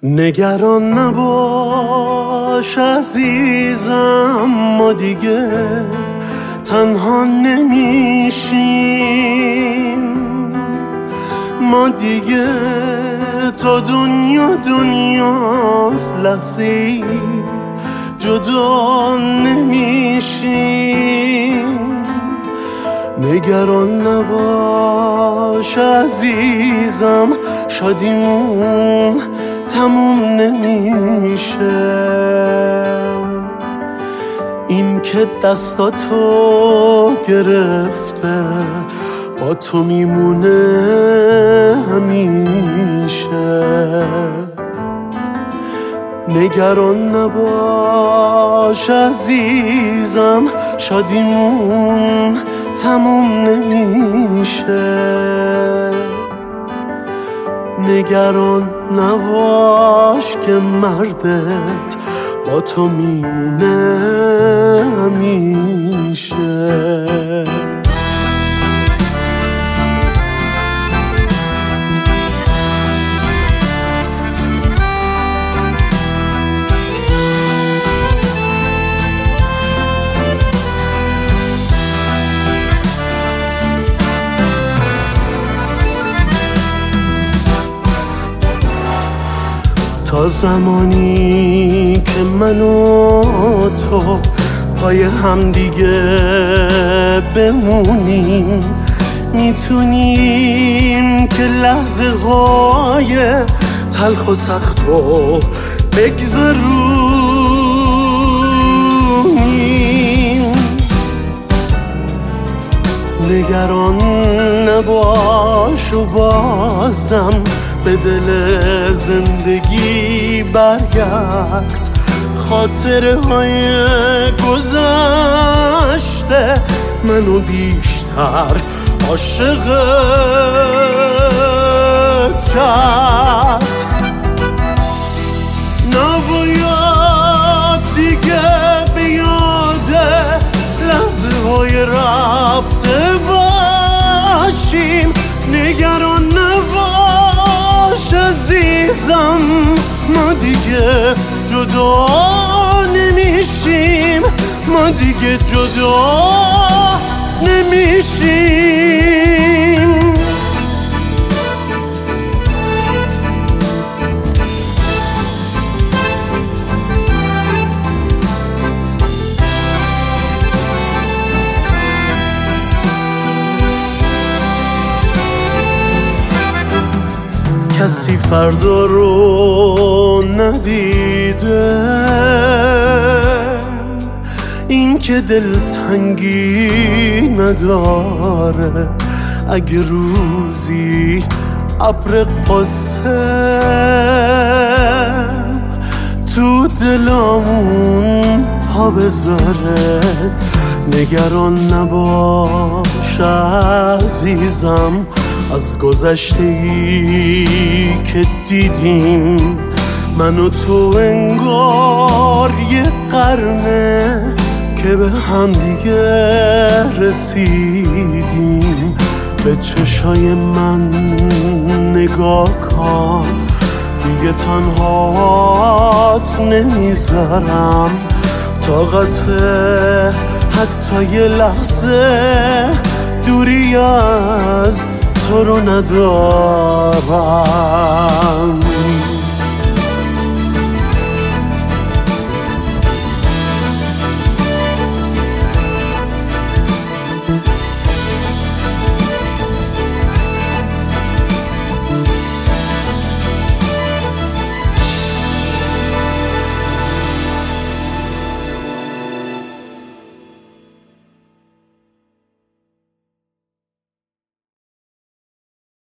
نگران نباش عزیزم، ما دیگه تنها نمیشیم. ما دیگه تا دنیاست لحظه‌ای جدا نمیشیم. نگران نباش عزیزم، شادیمون تموم نمیشه. این که دستاتو گرفته با تو میمونه همیشه. نگران نباش عزیزم، شادیمون تموم نمیشه. نگران نباش که مردت با تو میمونه همیشه. تا زمانی که من و تو پای هم دیگه بمونیم، میتونیم که لحظه های تلخ و سخت رو بگذرونیم. نگران نباش و بازم به دل زندگی برگرد. خاطره های گذشته منو بیشتر عاشقت کرد. نباید دیگه به یاد لحظه های رفته باشیم. نگران نباش عزیزم، ما دیگه جدا نمیشیم. ما دیگه جدا نمیشیم. کسی فردا رو ندیده، این که دلتنگی نداره. اگه روزی ابر قصه تو دلامون ها بذاره، نگران نباش عزیزم از گذشته‌ای که دیدیم. من و تو انگار یه قرنه که به هم دیگه رسیدیم. به چشای من نگاه کن، دیگه تنهات نمیذارم. طاقت حتی یه لحظه دوری از تو رو ندارم.